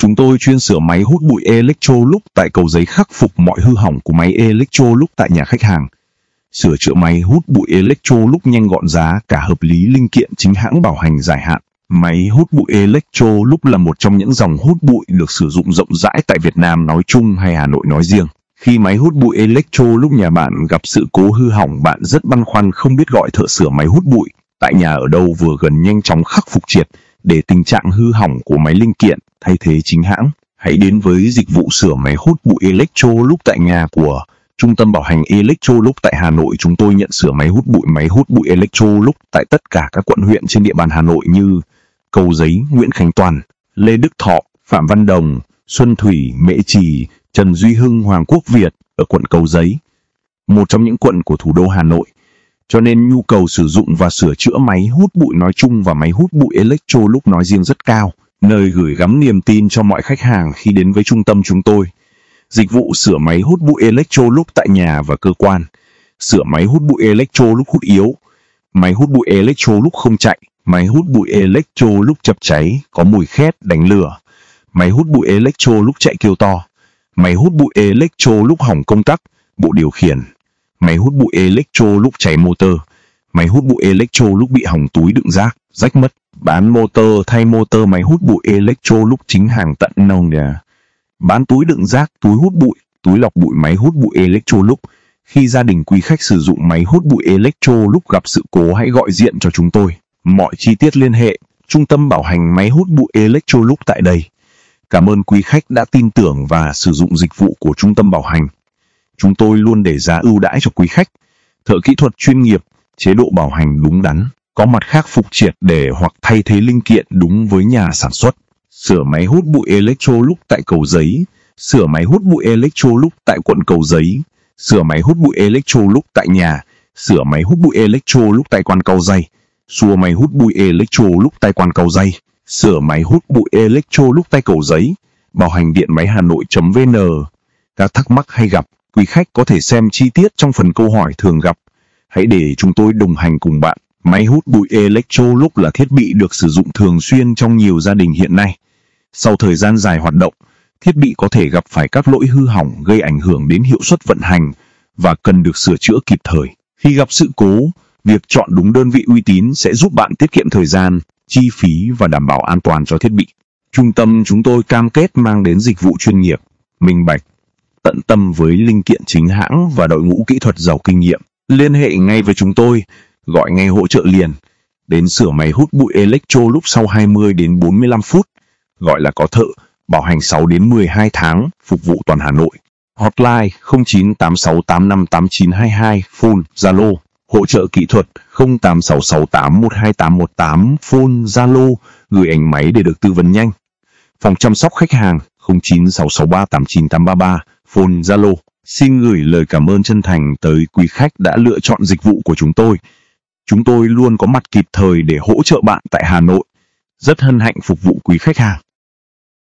Chúng tôi chuyên sửa máy hút bụi Electrolux tại Cầu Giấy, khắc phục mọi hư hỏng của máy Electrolux tại nhà khách hàng. Sửa chữa máy hút bụi Electrolux nhanh gọn, giá cả hợp lý, linh kiện chính hãng, bảo hành dài hạn. Máy hút bụi Electrolux là một trong những dòng hút bụi được sử dụng rộng rãi tại Việt Nam nói chung hay Hà Nội nói riêng. Khi máy hút bụi Electrolux nhà bạn gặp sự cố hư hỏng, bạn rất băn khoăn không biết gọi thợ sửa máy hút bụi tại nhà ở đâu vừa gần nhanh chóng khắc phục triệt để tình trạng hư hỏng của máy, linh kiện thay thế chính hãng. Hãy đến với dịch vụ sửa máy hút bụi Electrolux tại nhà của Trung tâm Bảo hành Electrolux tại Hà Nội. Chúng tôi nhận sửa máy hút bụi Electrolux tại tất cả các quận huyện trên địa bàn Hà Nội như Cầu Giấy, Nguyễn Khánh Toàn, Lê Đức Thọ, Phạm Văn Đồng, Xuân Thủy, Mễ Trì, Trần Duy Hưng, Hoàng Quốc Việt ở quận Cầu Giấy, một trong những quận của thủ đô Hà Nội. Cho nên nhu cầu sử dụng và sửa chữa máy hút bụi nói chung và máy hút bụi Electrolux nói riêng rất cao, nơi gửi gắm niềm tin cho mọi khách hàng khi đến với trung tâm chúng tôi. Dịch vụ sửa máy hút bụi Electrolux tại nhà và cơ quan. Sửa máy hút bụi Electrolux hút yếu, máy hút bụi Electrolux không chạy, máy hút bụi Electrolux chập cháy, có mùi khét, đánh lửa, máy hút bụi Electrolux chạy kêu to, máy hút bụi Electrolux hỏng công tắc, bộ điều khiển, máy hút bụi Electrolux cháy motor, máy hút bụi Electrolux bị hỏng túi đựng rác, rách mất. Bán motor, thay motor máy hút bụi Electrolux chính hàng tận nông nhà. Bán túi đựng rác, túi hút bụi, túi lọc bụi máy hút bụi Electrolux. Khi gia đình quý khách sử dụng máy hút bụi Electrolux gặp sự cố, hãy gọi điện cho chúng tôi. Mọi chi tiết liên hệ Trung tâm Bảo hành máy hút bụi Electrolux tại đây. Cảm ơn quý khách đã tin tưởng và sử dụng dịch vụ của Trung tâm Bảo hành. Chúng tôi luôn để giá ưu đãi cho quý khách. Thợ kỹ thuật chuyên nghiệp, chế độ bảo hành đúng đắn, có mặt khắc phục triệt để hoặc thay thế linh kiện đúng với nhà sản xuất. Sửa máy hút bụi Electrolux tại Cầu Giấy, sửa máy hút bụi Electrolux tại quận Cầu Giấy, sửa máy hút bụi Electrolux tại nhà, sửa máy hút bụi Electrolux tại quán Cầu Giấy, sửa máy hút bụi Electrolux tại quán Cầu Giấy, sửa máy hút bụi Electrolux tại Cầu Giấy. Bảo hành điện máy Hà Nội.vn. Các thắc mắc hay gặp, quý khách có thể xem chi tiết trong phần câu hỏi thường gặp. Hãy để chúng tôi đồng hành cùng bạn. Máy hút bụi Electrolux là thiết bị được sử dụng thường xuyên trong nhiều gia đình hiện nay. Sau thời gian dài hoạt động, thiết bị có thể gặp phải các lỗi hư hỏng gây ảnh hưởng đến hiệu suất vận hành và cần được sửa chữa kịp thời. Khi gặp sự cố, việc chọn đúng đơn vị uy tín sẽ giúp bạn tiết kiệm thời gian, chi phí và đảm bảo an toàn cho thiết bị. Trung tâm chúng tôi cam kết mang đến dịch vụ chuyên nghiệp, minh bạch, tận tâm với linh kiện chính hãng và đội ngũ kỹ thuật giàu kinh nghiệm. Liên hệ ngay với chúng tôi, gọi ngay hỗ trợ liền. Đến sửa máy hút bụi Electrolux sau 20 đến 45 phút. Gọi là có thợ, bảo hành 6 đến 12 tháng, phục vụ toàn Hà Nội. Hotline 0986858922, phone Zalo, hỗ trợ kỹ thuật 0866812818, phone Zalo, gửi ảnh máy để được tư vấn nhanh. Phòng chăm sóc khách hàng 0966389833, phone Zalo. Xin gửi lời cảm ơn chân thành tới quý khách đã lựa chọn dịch vụ của chúng tôi. Chúng tôi luôn có mặt kịp thời để hỗ trợ bạn tại Hà Nội. Rất hân hạnh phục vụ quý khách hàng.